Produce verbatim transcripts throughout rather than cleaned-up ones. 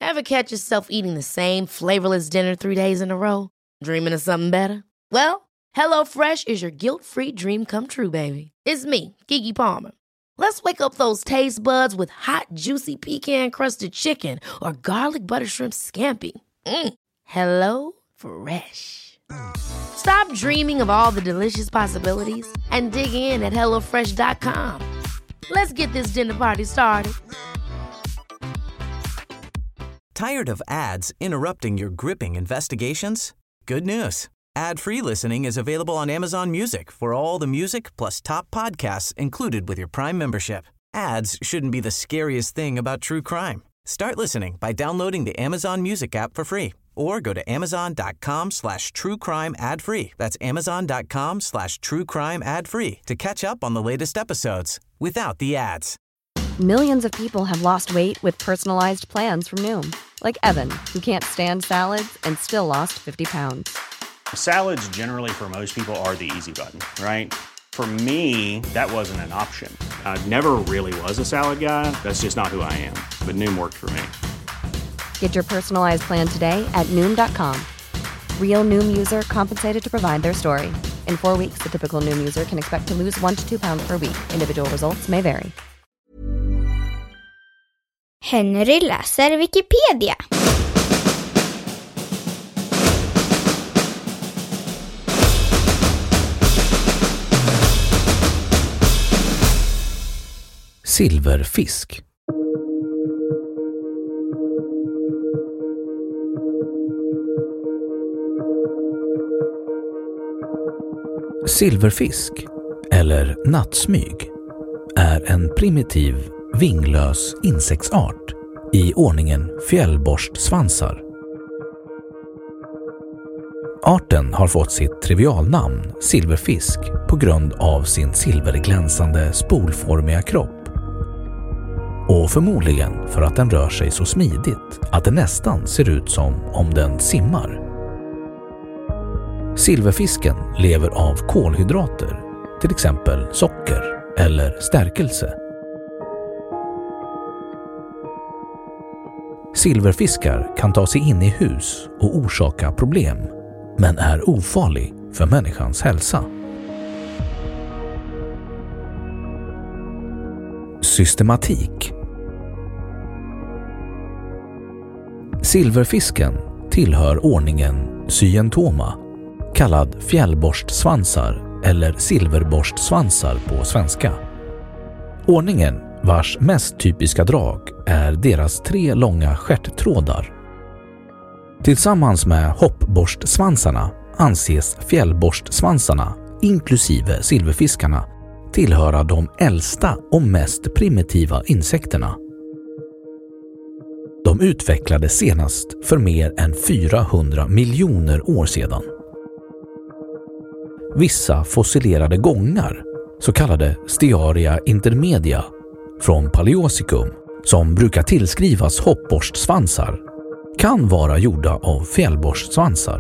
Ever catch yourself eating the same flavorless dinner three days in a row? Dreaming of something better? Well, HelloFresh is your guilt-free dream come true, baby. It's me, Keke Palmer. Let's wake up those taste buds with hot, juicy pecan-crusted chicken or garlic butter shrimp scampi. Mm. Hello Fresh. Stop dreaming of all the delicious possibilities and dig in at hello fresh dot com. Let's get this dinner party started. Tired of ads interrupting your gripping investigations? Good news. Ad-free listening is available on Amazon Music for all the music plus top podcasts included with your Prime membership. Ads shouldn't be the scariest thing about true crime. Start listening by downloading the Amazon Music app for free or go to amazon.com slash true crime ad free. That's amazon.com slash true crime ad free to catch up on the latest episodes without the ads. Millions of people have lost weight with personalized plans from Noom. Like Evan, who can't stand salads and still lost fifty pounds. Salads generally for most people are the easy button, right? For me, that wasn't an option. I never really was a salad guy. That's just not who I am. But Noom worked for me. Get your personalized plan today at Noom dot com. Real Noom user compensated to provide their story. In four weeks, the typical Noom user can expect to lose one to two pounds per week. Individual results may vary. Henry läser Wikipedia. Silverfisk. Silverfisk, eller nattsmyg, är en primitiv, vinglös insektsart i ordningen fjällborstsvansar. Arten har fått sitt trivialnamn silverfisk på grund av sin silverglänsande spolformiga kropp. Och förmodligen för att den rör sig så smidigt att det nästan ser ut som om den simmar. Silverfisken lever av kolhydrater, till exempel socker eller stärkelse. Silverfiskar kan ta sig in i hus och orsaka problem, men är ofarlig för människans hälsa. Systematik. Silverfisken tillhör ordningen Cyentoma, kallad fjällborstsvansar eller silverborstsvansar på svenska. Ordningen, vars mest typiska drag är deras tre långa stjärttrådar. Tillsammans med hoppborstsvansarna anses fjällborstsvansarna, inklusive silverfiskarna, tillhöra de äldsta och mest primitiva insekterna. De utvecklades senast för mer än fyrahundra miljoner år sedan. Vissa fossilerade gångar, så kallade Stearia intermedia, från Paleozoikum, som brukar tillskrivas hoppborstsvansar, kan vara gjorda av fjällborstsvansar.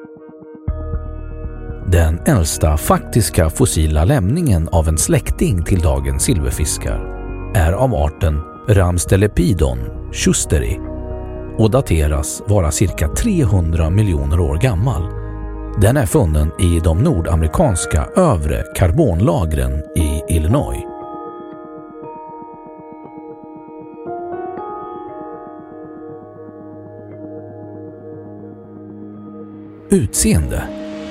Den äldsta faktiska fossila lämningen av en släkting till dagens silverfiskar är av arten Ramstelepidon schusteri och dateras vara cirka trehundra miljoner år gammal. Den är funnen i de nordamerikanska övre karbonlagren i Illinois. Utseende.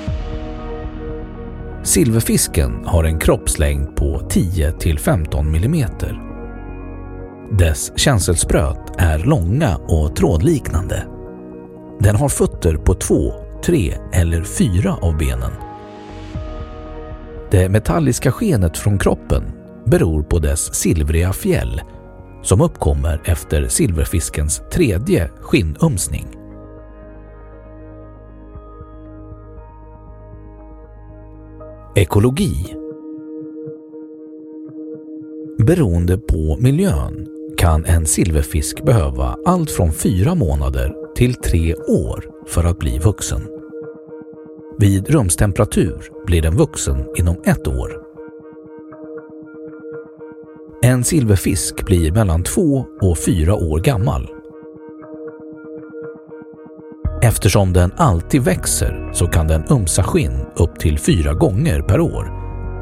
Silverfisken har en kroppslängd på tio till femton millimeter. Dess känselspröt är långa och trådliknande. Den har fötter på två, tre eller fyra av benen. Det metalliska skenet från kroppen beror på dess silvriga fjäll som uppkommer efter silverfiskens tredje skinnumsning. Ekologi. Beroende på miljön kan en silverfisk behöva allt från fyra månader till tre år för att bli vuxen. Vid rumstemperatur blir den vuxen inom ett år. En silverfisk blir mellan två och fyra år gammal. Eftersom den alltid växer så kan den umsa skinn upp till fyra gånger per år.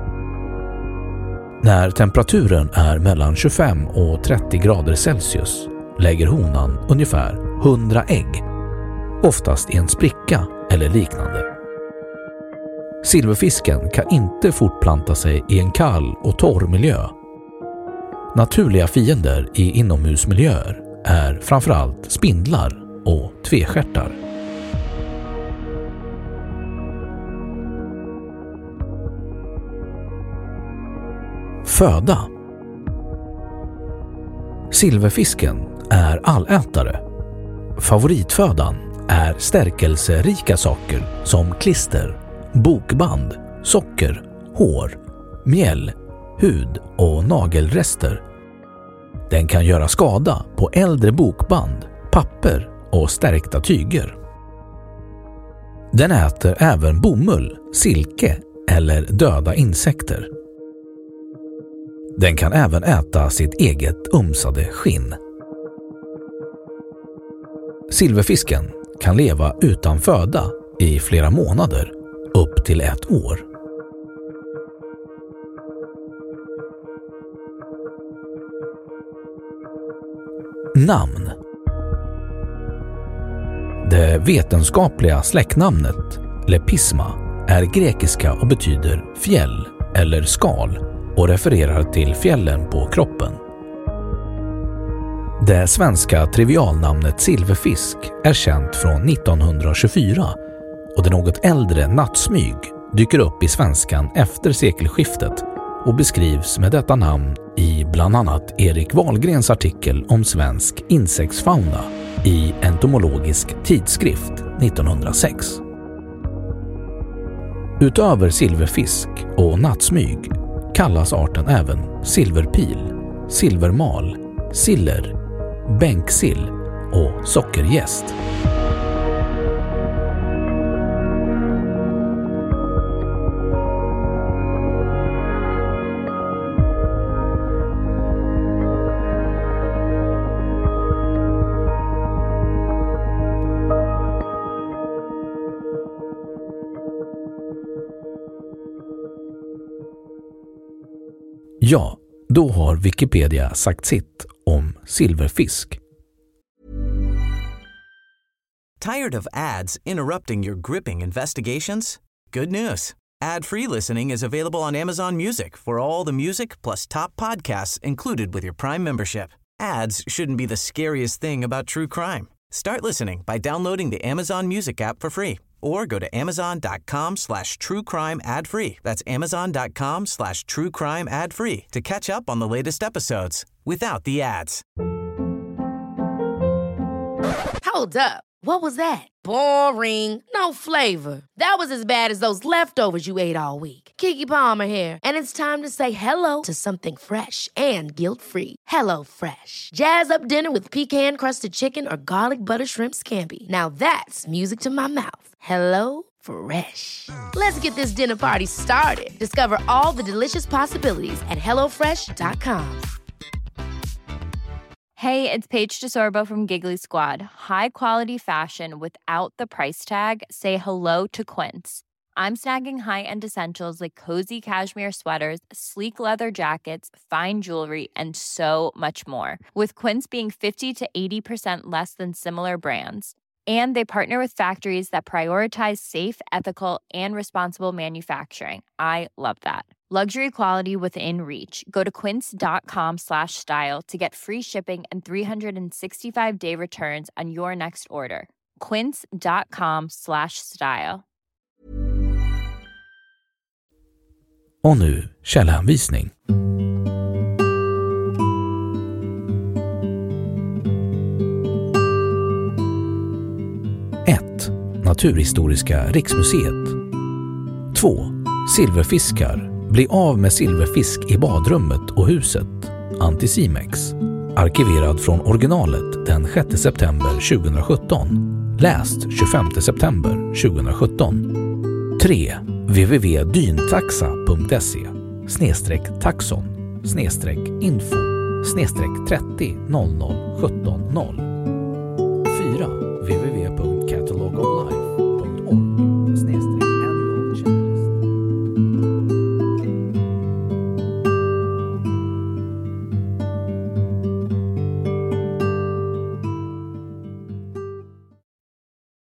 När temperaturen är mellan tjugofem och trettio grader Celsius lägger honan ungefär hundra ägg, oftast i en spricka eller liknande. Silverfisken kan inte fortplanta sig i en kall och torr miljö. Naturliga fiender i inomhusmiljöer är framförallt spindlar och tvestjärtar. Föda. Silverfisken är allätare. Favoritfödan är stärkelserika saker som klister, bokband, socker, hår, mjäll, hud och nagelrester. Den kan göra skada på äldre bokband, papper och stärkta tyger. Den äter även bomull, silke eller döda insekter. Den kan även äta sitt eget umsade skinn. Silverfisken kan leva utan föda i flera månader, upp till ett år. Namn. Det vetenskapliga släktnamnet Lepisma är grekiska och betyder fjäll eller skal och refererar till fjällen på kroppen. Det svenska trivialnamnet silverfisk är känt från nittonhundratjugofyra och det något äldre nattsmyg dyker upp i svenskan efter sekelskiftet och beskrivs med detta namn i bland annat Erik Wahlgrens artikel om svensk insektsfauna i Entomologisk tidskrift nittonhundrasex. Utöver silverfisk och nattsmyg kallas arten även silverpil, silvermal, siller, bänksill och sockergäst. Ja, då har Wikipedia sagt sitt om silverfisk. Tired of ads interrupting your gripping investigations? Good news. Ad-free listening is available on Amazon Music for all the music plus top podcasts included with your Prime membership. Ads shouldn't be the scariest thing about true crime. Start listening by downloading the Amazon Music app for free or go to amazon.com slash true crime ad free. That's amazon.com slash true crime ad free to catch up on the latest episodes without the ads. Hold up. What was that? Boring. No flavor. That was as bad as those leftovers you ate all week. Keke Palmer here, and it's time to say hello to something fresh and guilt-free. Hello Fresh. Jazz up dinner with pecan-crusted chicken or garlic butter shrimp scampi. Now that's music to my mouth. Hello Fresh. Let's get this dinner party started. Discover all the delicious possibilities at hello fresh dot com. Hey, it's Paige DeSorbo from Giggly Squad. High quality fashion without the price tag. Say hello to Quince. I'm snagging high-end essentials like cozy cashmere sweaters, sleek leather jackets, fine jewelry, and so much more. With Quince being fifty to eighty percent less than similar brands. And they partner with factories that prioritize safe, ethical, and responsible manufacturing. I love that. Luxury quality within reach. Go to quince.com slash style to get free shipping and three sixty-five day returns on your next order. Quince.com slash style. Och nu källhänvisning. ett. Naturhistoriska riksmuseet. två. Silverfiskar. Bli av med silverfisk i badrummet och huset. Anticimex. Arkiverad från originalet den sjätte september tjugohundrasjutton. Läst tjugofemte september tjugohundrasjutton. tre. w w w punkt dyntaxa punkt se snedstreck taxon snedstreck info snedstreck trettio noll noll sjutton noll. fyra. w w w